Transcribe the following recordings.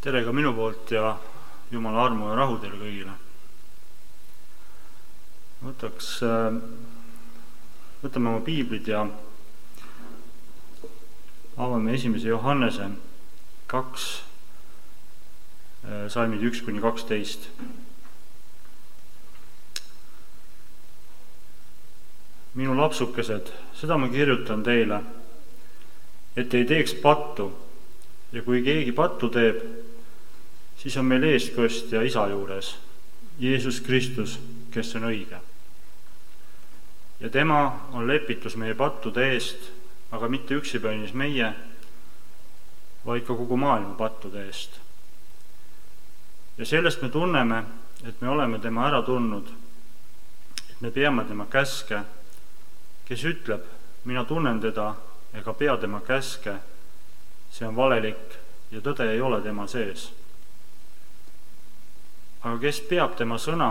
Tere ka minu poolt ja Jumala armu ja rahu teile kõigile. Võtame oma piiblid ja avame 1. Johannese 2, salmid 1-12. Minu lapsukesed, seda ma kirjutan teile, et ei teeks pattu, ja kui keegi pattu teeb, siis on meil eestkostja Isa juures, Jeesus Kristus, kes on õige. Ja tema on lepitus meie pattude eest, aga mitte üksipainis meie, vaid ka kogu maailma pattude eest. Ja sellest me tunneme, et me oleme tema ära tundnud, et me peame tema käske, kes ütleb, mina tunnen teda ega pea tema käske, see on valelik ja tõde ei ole tema sees. Aga kes peab tema sõna,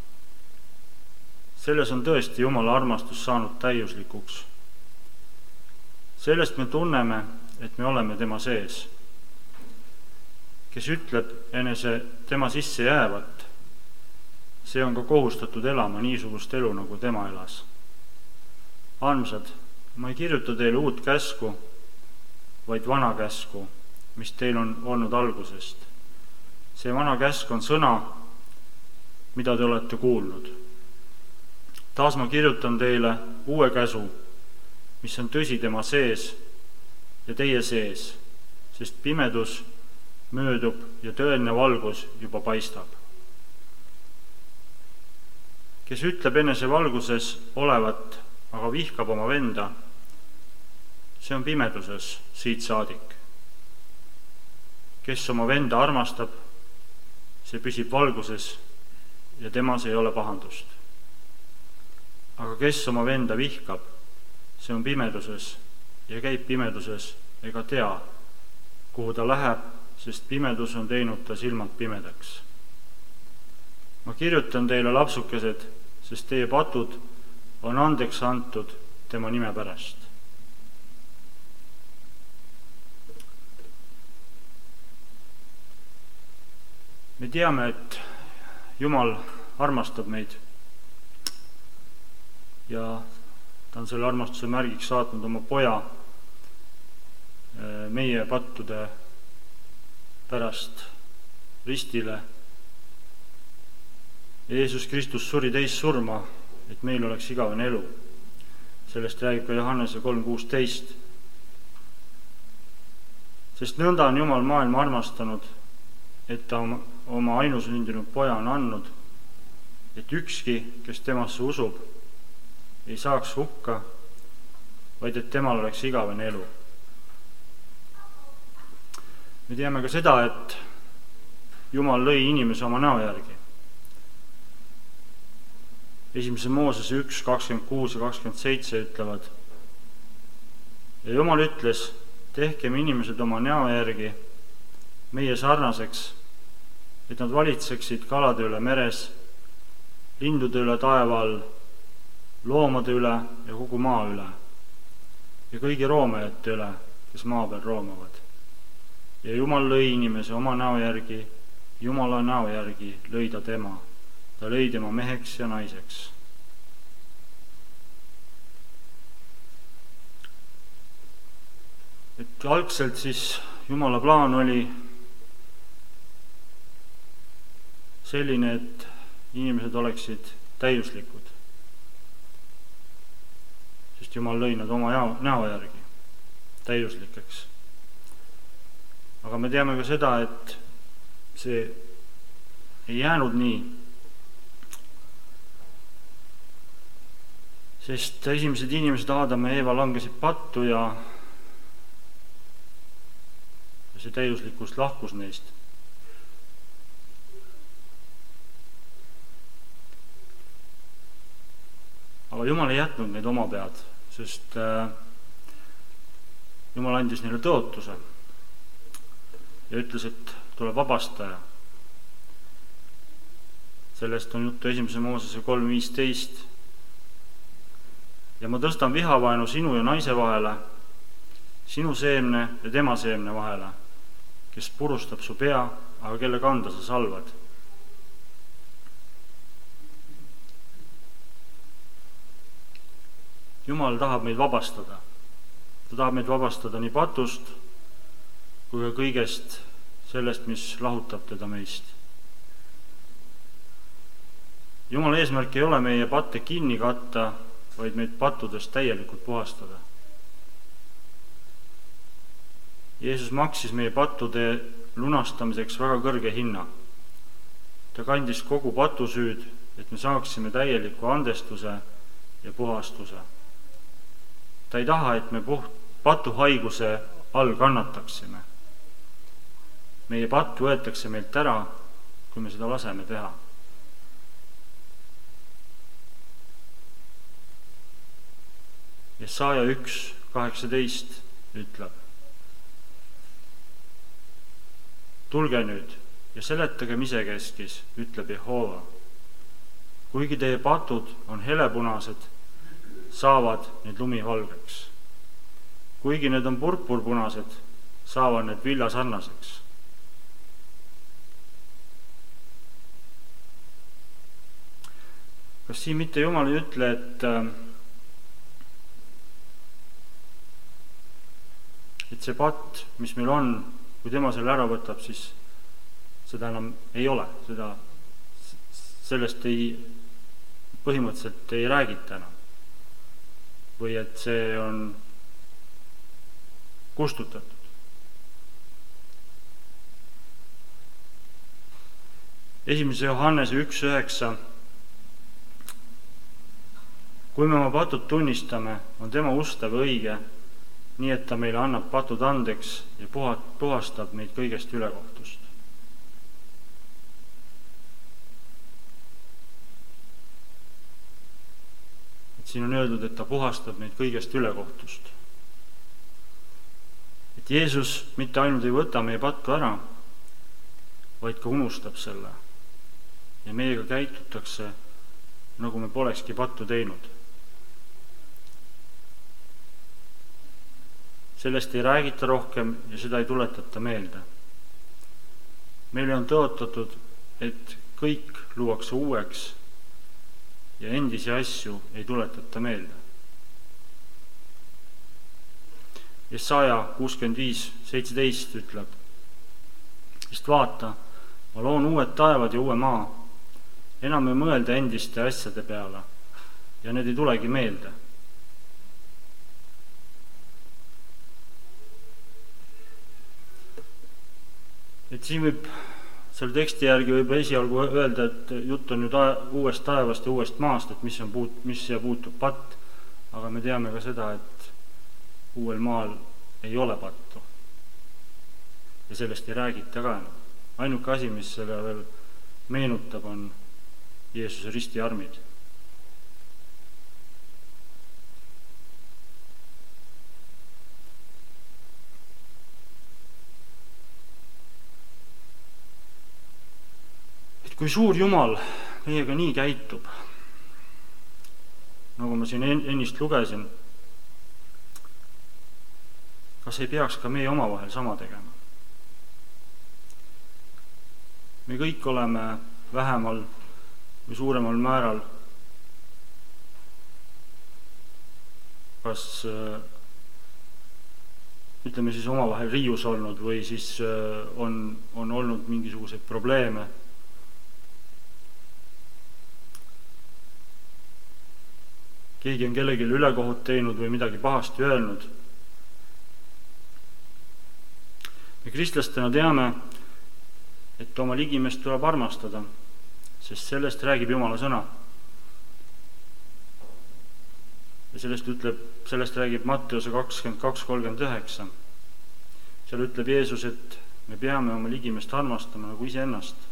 selles on tõesti Jumala armastus saanud täiuslikuks. Sellest me tunneme, et me oleme tema sees. Kes ütleb enese tema sisse jäävat, see on ka kohustatud elama niisugust elu, nagu tema elas. Armsad, ma ei kirjuta teile uut käsku, vaid vana käsku, mis teil on olnud algusest. See vana käsk on sõna, mida te olete kuulnud. Taas ma kirjutan teile uue käsu, mis on tõsi tema sees ja teie sees, sest pimedus möödub ja tõeline valgus juba paistab. Kes ütleb enese valguses olevat, aga vihkab oma venda, see on pimeduses siit saadik. Kes oma venda armastab, see püsib valguses ja temas ei ole pahandust. Aga kes oma venda vihkab, see on pimeduses ja käib pimeduses ega tea, kuhu ta läheb, sest pimedus on teinud ta silmad pimedaks. Ma kirjutan teile, lapsukesed, sest teie patud on andeks antud tema nime pärast. Me teame, et Jumal armastab meid ja ta on selle armastuse märgiks saatnud oma poja meie pattude pärast ristile. Jeesus Kristus suri teist surma, et meil oleks igavene elu. Sellest räägib ka Johannese 3:16. Sest nõnda on Jumal maailma armastanud, et ta oma ainusündinud poja on andnud, et ükski, kes temasse usub, ei saaks hukka, vaid et temal oleks igavene elu. Me teame ka seda, et Jumal lõi inimese oma näo järgi. 1. Moosese 1:26 ja 27 ütlevad, ja Jumal ütles, tehkem inimesed oma näo järgi meie sarnaseks, et nad valitseksid kalade üle meres, lindude üle taeva all, loomade üle ja kogu maa üle ja kõigi roomajate üle, kes maa peal roomavad. Ja Jumal lõi inimese oma näo järgi, Jumala näo järgi lõi ta tema. Ta lõi tema meheks ja naiseks. Et algselt siis Jumala plaan oli selline, et inimesed oleksid täiuslikud. Sest Jumal lõi nad oma näo järgi täiuslikeks. Aga me teame ka seda, et see ei jäänud nii. Sest esimesed inimesed Aadam ja Eeva langesid pattu ja see täiuslikkus lahkus neist. Aga Jumal ei jätnud neid oma pead, sest Jumal andis neile tõotuse ja ütles, et tuleb vabastaja. Sellest on juttu 1. Moosese 3:15. Ja ma tõstan vihavaenu sinu ja naise vahele, sinu seemne ja tema seemne vahele kes purustab su pea, aga kelle kanda sa salvad. Jumal tahab meid vabastada. Ta tahab meid vabastada nii patust kui ka kõigest sellest, mis lahutab teda meist. Jumala eesmärk ei ole meie patte kinni katta, vaid meid pattudest täielikult puhastada. Jeesus maksis meie pattude lunastamiseks väga kõrge hinna. Ta kandis kogu patusüüd, et me saaksime täieliku andestuse ja puhastuse. Ta ei taha, et me patuhaiguse all kannataksime. Meie patt võetakse meilt ära, kui me seda laseme teha. Jesaja 1:18 ütleb: tulge nüüd ja seletagem isekeskis, ütleb Jehova. Kuigi teie patud on helepunased, saavad need lumivalgeks. Kuigi need on purpurpunased, saavad need villasarnaseks. Kas siin mitte Jumal ei ütle, et see patt, mis meil on, kui tema selle ära võtab, siis seda enam ei ole. Sellest põhimõtteliselt ei räägita enam. Või et see on kustutatud. Esimese Johannese 1:9: kui me oma patud tunnistame, on tema ustav ja õige, nii et ta meile annab patud andeks ja puhastab meid kõigest ülekohtust. Siin on öeldud, et ta puhastab meid kõigest ülekohtust. Et Jeesus mitte ainult ei võta meie pattu ära, vaid ka unustab selle. Ja meiega käitutakse, nagu me polekski pattu teinud. Sellest ei räägita rohkem ja seda ei tuletata meelde. Meile on tõotatud, et kõik luuakse uueks ja endisi asju ei tuletata meelde. Jesaja 65:17 ütleb: sest vaata, ma loon uued taevad ja uue maa, enam ei mõelda endiste asjade peale ja need ei tulegi meelde. Et siin võib, selle teksti järgi võib esialgu öelda, et jutt on nüüd uuest taevast ja uuest maast, et mis siia puutub patt, aga me teame ka seda, et uuel maal ei ole pattu. Ja sellest ei räägita ka enam. Ainuke asi, mis selle veel meenutab, on Jeesuse ristiarmid. Kui suur Jumal meiega nii käitub, nagu ma siin ennist lugesin, kas ei peaks ka meie omavahel sama tegema? Me kõik oleme vähemal või suuremal määral kas ütleme siis omavahel riius olnud või siis on olnud mingisuguseid probleeme. Keegi on kellelegi ülekohut teinud või midagi pahasti öelnud. Me kristlastena teame, et oma ligimest tuleb armastada, sest sellest räägib Jumala sõna. Ja sellest räägib Matteuse 22:39. Seal ütleb Jeesus, et me peame oma ligimest armastama nagu iseennast.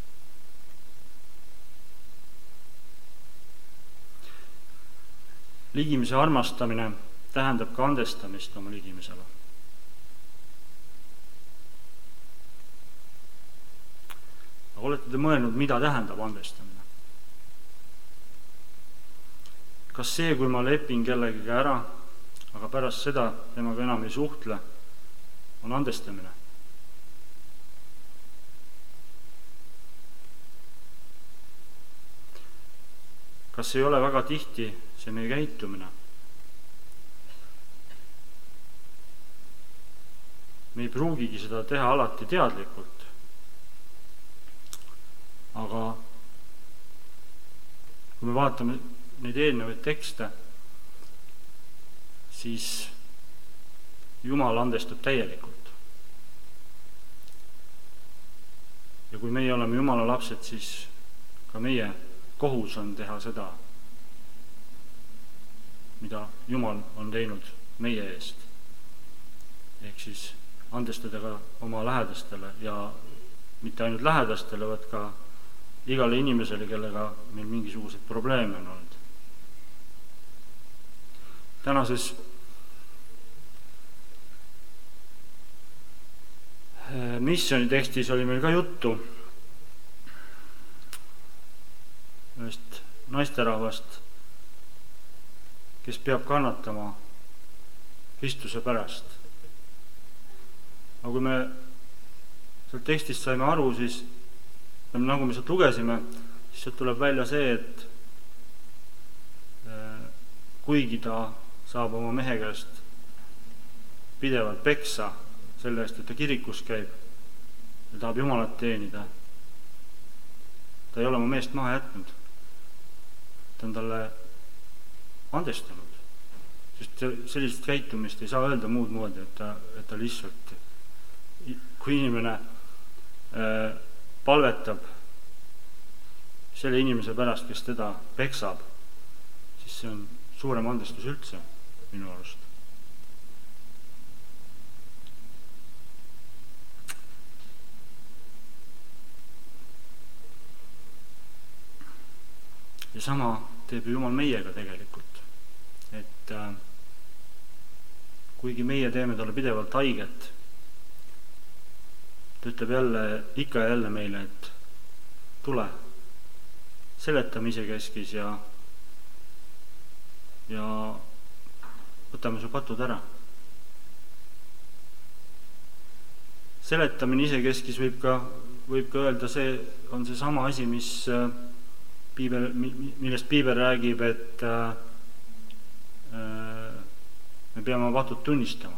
Ligimise armastamine tähendab ka andestamist oma ligimisele. Aga olete te mõelnud, mida tähendab andestamine? Kas see, kui ma lepin kellegiga ära, aga pärast seda temaga enam ei suhtle, on andestamine? kas ei ole väga tihti see meie käitumine? Me ei pruugigi seda teha alati teadlikult, aga kui me vaatame neid eelnevaid tekste, siis Jumal andestab täielikult. Ja kui meie oleme Jumala lapsed, siis ka meie kohus on teha seda, mida Jumal on teinud meie eest. Ehk siis andestada ka oma lähedastele ja mitte ainult lähedastele, vaid ka igale inimesele, kellega meil mingisuguseid probleeme on olnud. Tänases missiooni tekstis oli meil ka juttu ühest naisterahvast, kes peab kannatama Kristuse pärast. Aga kui me sealt tekstist saime aru, siis nagu me sealt lugesime, siis sealt tuleb välja see, et kuigi ta saab oma mehe käest pidevalt peksa selle eest, et ta kirikus käib ja tahab Jumalat teenida, ta ei ole oma meest maha jätnud. Ta on talle andestanud. Sest sellist käitumist ei saa öelda muud moodi, et ta lihtsalt, kui inimene palvetab selle inimese pärast, kes teda peksab, siis see on suurem andestus üldse minu arust. Ja sama teeb Jumal meiega tegelikult, et kuigi meie teeme talle pidevalt haiget, ta ütleb ikka ja jälle meile, et tule, seletame isekeskis ja võtame su patud ära. Seletamine isekeskis võib ka öelda, see on see sama asi, millest Piibel räägib, et me peame patud tunnistama.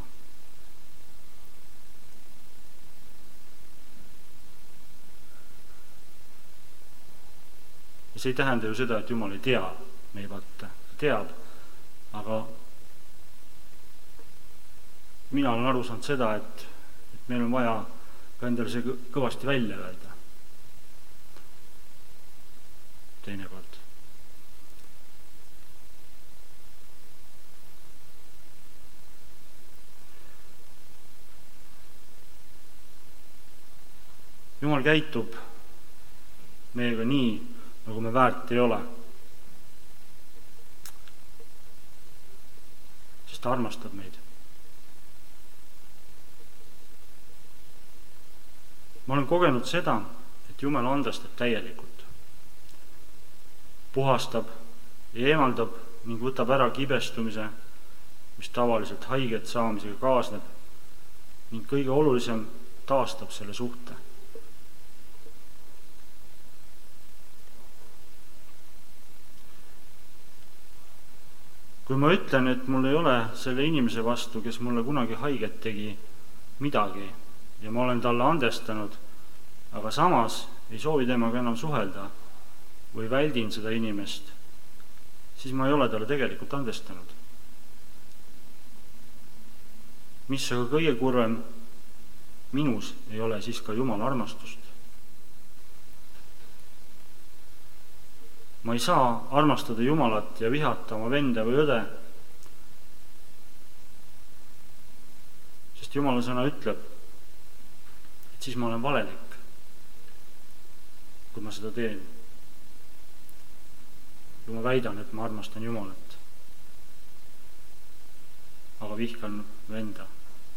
Ja see ei tähenda ju seda, et Jumal ei tea meie patte. Ta teab, aga mina olen aru saanud seda, et meil on vaja ka endale see kõvasti välja öelda. Teinekord. Jumal käitub meiega nii, nagu me väärt ei ole. Sest ta armastab meid. Ma olen kogenud seda, et Jumal andestab täielikult. Puhastab ja eemaldab ning võtab ära kibestumise, mis tavaliselt haiget saamisega kaasneb, ning kõige olulisem taastab selle suhte. Kui ma ütlen, et mul ei ole selle inimese vastu, kes mulle kunagi haiget tegi, midagi ja ma olen talle andestanud, aga samas ei soovi temaga enam suhelda või väldin seda inimest, siis ma ei ole talle tegelikult andestanud. Mis aga kõige kurvem, minus ei ole siis ka Jumala armastust. Ma ei saa armastada Jumalat ja vihata oma venda või õde, sest Jumala sõna ütleb, et siis ma olen valelik, kui ma seda teen. Kui ma väidan, et ma armastan Jumalat, aga vihkan venda.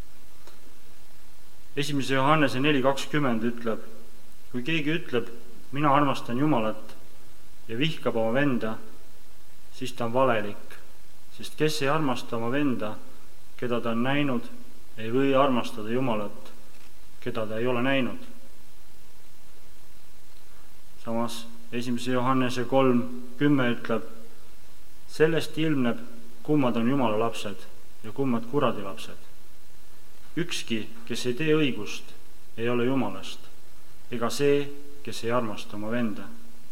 1. Johannese 4:20 ütleb, kui keegi ütleb, mina armastan Jumalat ja vihkab oma venda, siis ta on valelik, sest kes ei armasta oma venda, keda ta on näinud, ei või armastada Jumalat, keda ta ei ole näinud. Samas 1. Johannese 3:10 ütleb, sellest ilmneb, kummad on Jumala lapsed ja kummad kuradi lapsed. Ükski, kes ei tee õigust, ei ole Jumalast, ega see, kes ei armasta oma venda.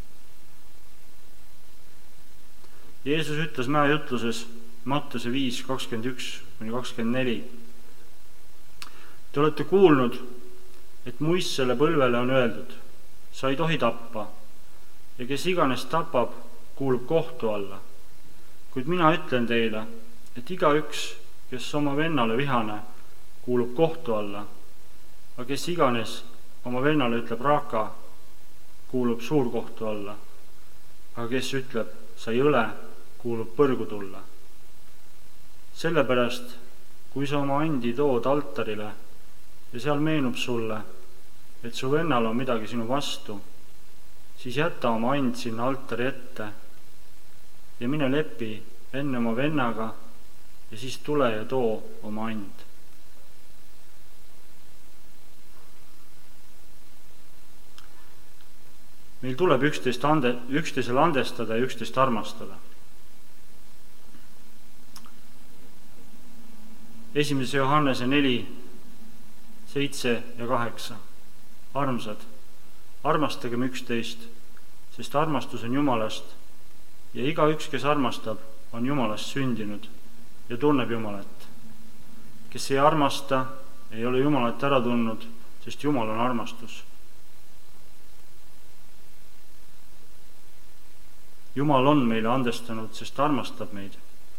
Jeesus ütles mäejutluses Mattuse 5:21-24. Te olete kuulnud, et muistsele põlvele on öeldud, sa ei tohi tappa, ja kes iganes tapab, kuulub kohtu alla. Kuid mina ütlen teile, et igaüks, kes oma vennale vihane, kuulub kohtu alla, aga kes iganes oma vennale ütleb raka, kuulub suurkohtu alla, aga kes ütleb, sa jõle, kuulub põrgu tulla. Sellepärast, kui sa oma andi tood altarile ja seal meenub sulle, et su vennal on midagi sinu vastu, siis jäta oma and sinna altari ette ja mine lepi enne oma vennaga ja siis tule ja too oma and. Meil tuleb üksteisele andestada ja üksteist armastada. 1. Johannese 4:7-8. Armsad, armastagem üksteist, sest armastus on Jumalast ja igaüks, kes armastab, on Jumalast sündinud ja tunneb Jumalat. Kes ei armasta, ei ole Jumalat ära tundnud, sest Jumal on armastus. Jumal on meile andestanud, sest armastab meid.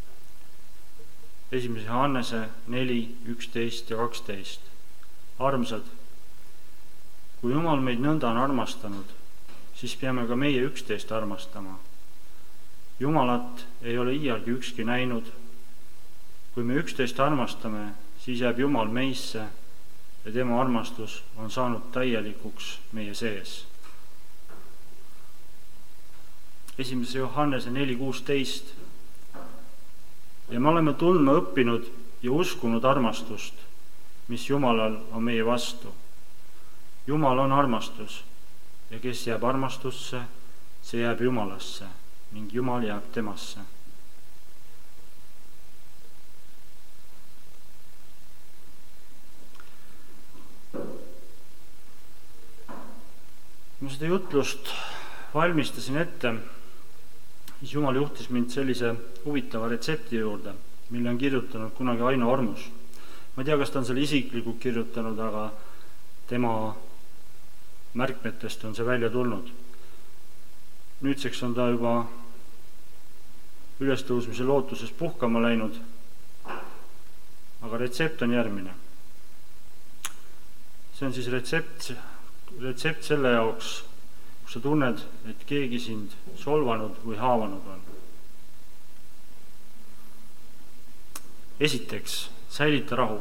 1. Johannese 4:11-12. Armsad, kui Jumal meid nõnda on armastanud, siis peame ka meie üksteist armastama. Jumalat ei ole iialgi ükski näinud. Kui me üksteist armastame, siis jääb Jumal meisse ja tema armastus on saanud täielikuks meie sees. 1. Johannese 4:16. Ja me oleme tundma õppinud ja uskunud armastust, mis Jumalal on meie vastu. Jumal on armastus ja kes jääb armastusse, see jääb Jumalasse ning Jumal jääb temasse. Ma seda jutlust valmistasin ette, siis Jumal juhtis mind sellise huvitava retsepti juurde, mille on kirjutanud kunagi Aino Armus. Ma ei tea, kas ta on selle isiklikult kirjutanud, aga tema märkmetest on see välja tulnud. Nüüdseks on ta juba ülestõusmise lootuses puhkama läinud, aga retsept on järgmine. See on siis retsept selle jaoks, kus sa tunned, et keegi sind solvanud või haavanud on. Esiteks, säilita rahu.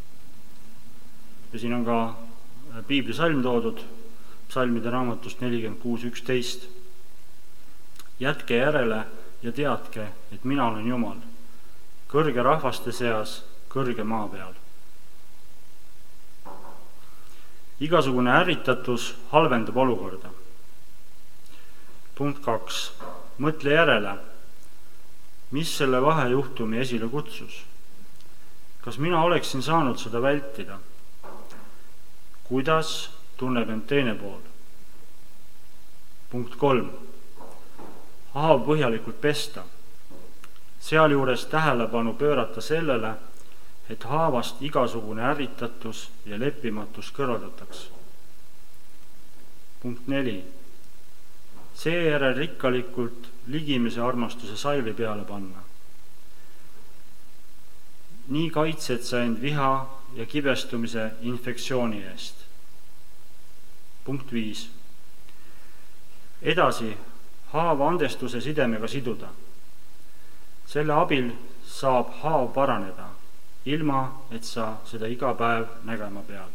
Ja siin on ka piiblisalm toodud, psalmide raamatust 46:11. Jätke järele ja teadke, et mina olen Jumal, kõrge rahvaste seas, kõrge maa peal. Igasugune ärritatus halvendab olukorda. Punkt 2. Mõtle järele, mis selle vahejuhtumi esile kutsus. Kas mina oleksin saanud seda vältida? Kuidas tunneb end teine pool? Punkt 3. Haav põhjalikult pesta. Sealjuures tähelepanu pöörata sellele, et haavast igasugune ärritatus ja leppimatus kõrvaldataks. Punkt 4. Seejärel rikkalikult ligimise armastuse salvi peale panna. Nii kaitsed sa end viha ja kibestumise infektsiooni eest. Punkt 5. Edasi haava andestuse sidemega siduda. Selle abil saab haav paraneda, ilma et sa seda iga päev nägema pead.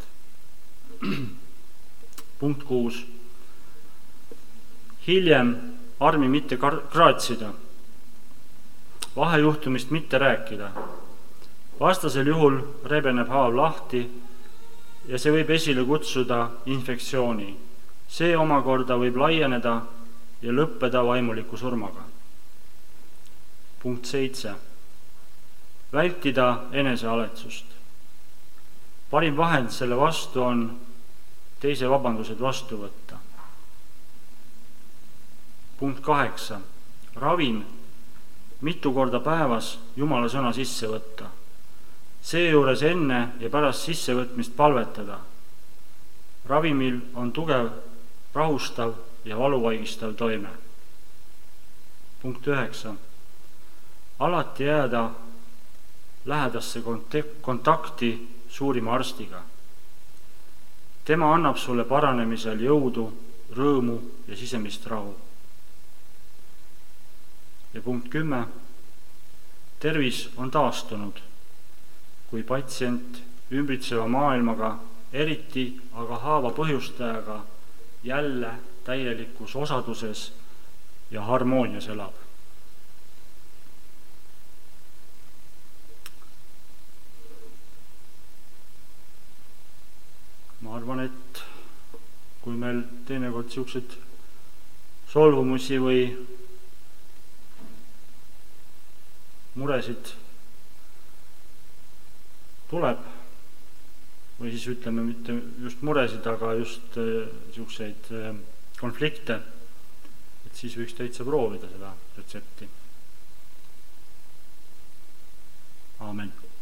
Punkt 6. Hiljem armi mitte kraatsida, vahejuhtumist mitte rääkida. Vastasel juhul rebeneb haav lahti ja see võib esile kutsuda infektsiooni. See omakorda võib laieneda ja lõppeda vaimuliku surmaga. Punkt 7. Vältida enesealetsust. Parim vahend selle vastu on teise vabandused vastu võtta. Punkt 8. Ravim mitu korda päevas Jumala sõna sisse võtta. Seejuures enne ja pärast sissevõtmist palvetada. Ravimil on tugev, rahustav ja valuvaigistav toime. Punkt 9. Alati jääda lähedasse kontakti suurima arstiga. Tema annab sulle paranemisel jõudu, rõõmu ja sisemist rahu. Ja punkt 10. Tervis on taastunud, kui patsient ümbritseva maailmaga, eriti aga haava põhjustajaga, jälle täielikus osaduses ja harmoonias elab. Ma arvan, et kui meil teinekord niisugused solvumusi või muresid tuleb, või siis ütleme mitte just muresid, aga just niisuguseid konflikte, et siis võiks täitsa proovida seda retsepti. Aamen.